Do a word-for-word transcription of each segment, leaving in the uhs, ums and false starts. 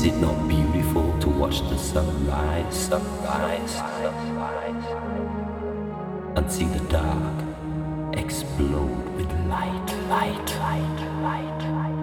Is it not beautiful to watch the sunrise, sunrise, sunrise, and see the dark explode with light, light, light, light, light?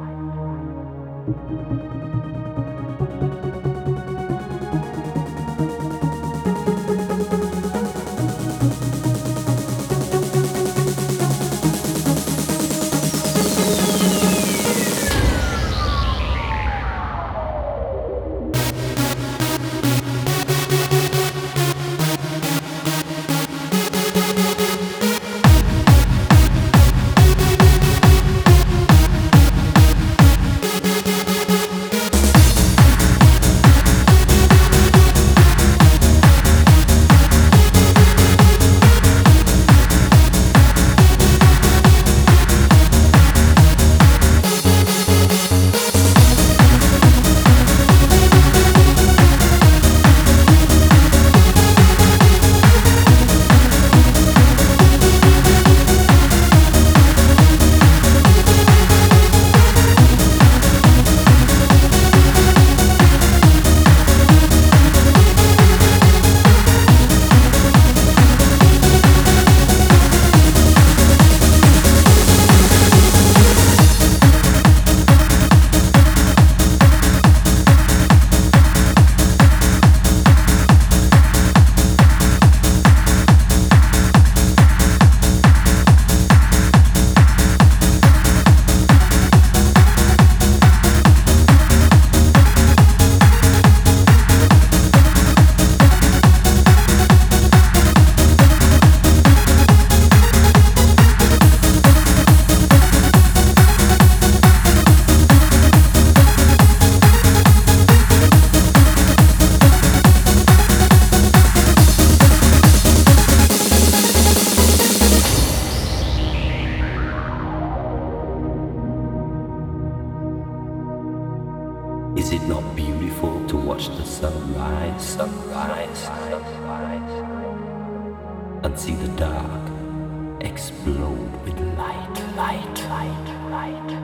Is it not beautiful to watch the sunrise, sunrise, sunrise, and see the dark explode with light, light, light, light?